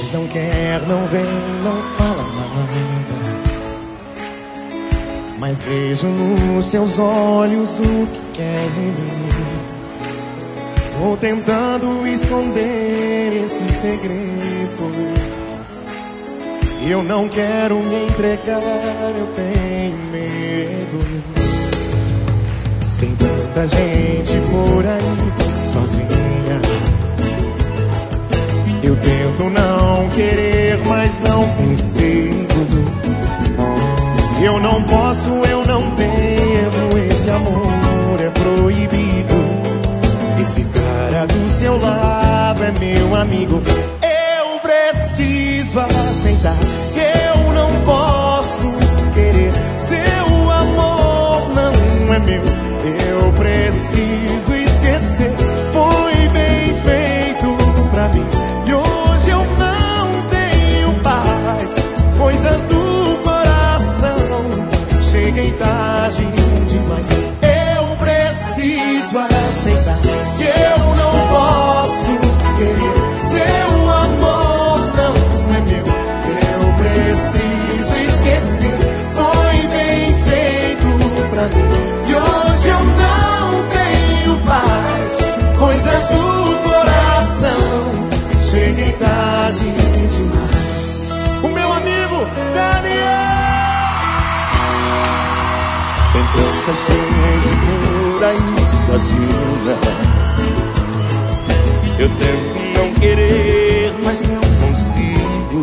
Mas não quer, não vem, não fala nada. Mas vejo nos seus olhos o que quer de mim. Vou tentando esconder esse segredo. Eu não quero me entregar, eu tenho medo. Tem tanta gente por aí, sozinha. Eu tento não querer, mas não consigo. Eu não posso, eu não devo. Esse amor é proibido. Esse cara do seu lado é meu amigo. Eu preciso aceitar que eu não posso querer. Seu amor não é meu. Eu preciso esquecer. Foi bem feito pra mim. E hoje eu não tenho paz. Coisas do coração. Cheguei tarde demais. Eu preciso aceitar que eu não posso querer. Seu amor não é meu. Eu preciso esquecer. Foi bem feito pra mim. E hoje eu não tenho paz. Coisas do coração. Cheguei tarde demais. O meu amigo Daniel. Tem tanta gente por aí sozinha. Eu tento não querer, mas não consigo.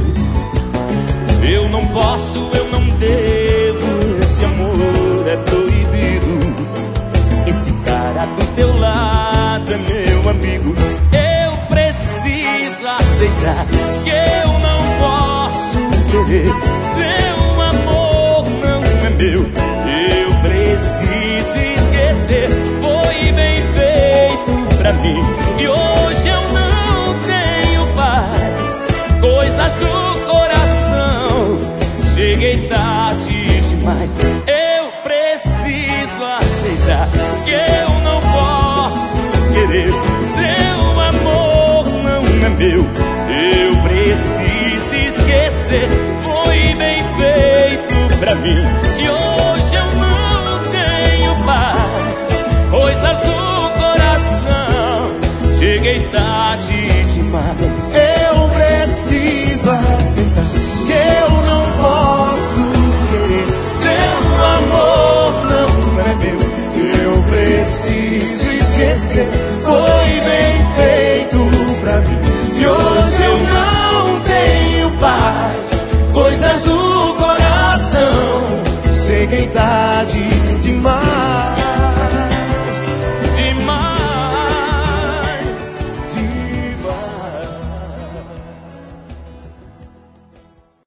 Eu não posso, eu não devo. Esse amor é proibido. Esse cara do teu lado é meu amigo. Eu preciso aceitar que eu não posso querer. Seu amor não é meu. Eu preciso esquecer. Foi bem feito pra mim. E hoje eu não tenho paz. Coisas do coração. Cheguei tarde demais. Eu preciso aceitar que eu não posso querer. Seu amor não é meu. Eu preciso esquecer. Foi bem feito pra mim. E hoje eu não tenho paz. Coisas do coração. Cheguei tarde demais. Eu preciso aceitar que eu não posso querer. Seu amor não é meu. Eu preciso esquecer. Foi bem feito pra mim. E hoje eu não tenho paz. Coisas do coração. Cheguei tarde demais.